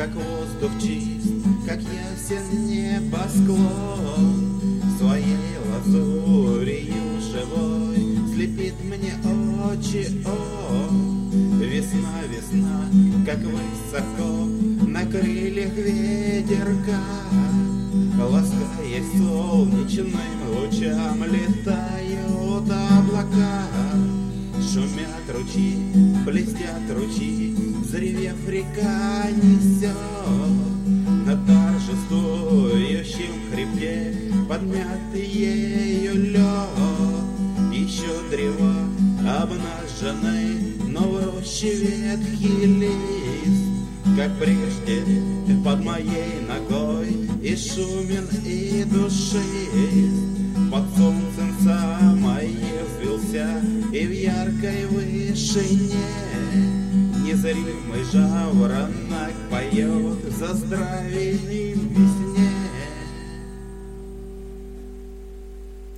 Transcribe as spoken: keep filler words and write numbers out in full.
как воздух чист, как ясен небосклон. Своей лазурью живой слепит мне очи, о, весна, весна, как высоко на крыльях ветерка, лаская солнечным лучам, летают облака. Шумят ручьи, блестят ручьи, взревев река несет на торжествующем хребте подмятый ею лед. Еще древа обнажены, но в роще ветхий лист, как прежде под моей ногой, и шумен, и душист. Под солнцем самое взвился, и в яркой вышине незримый жаворонок поет за здравие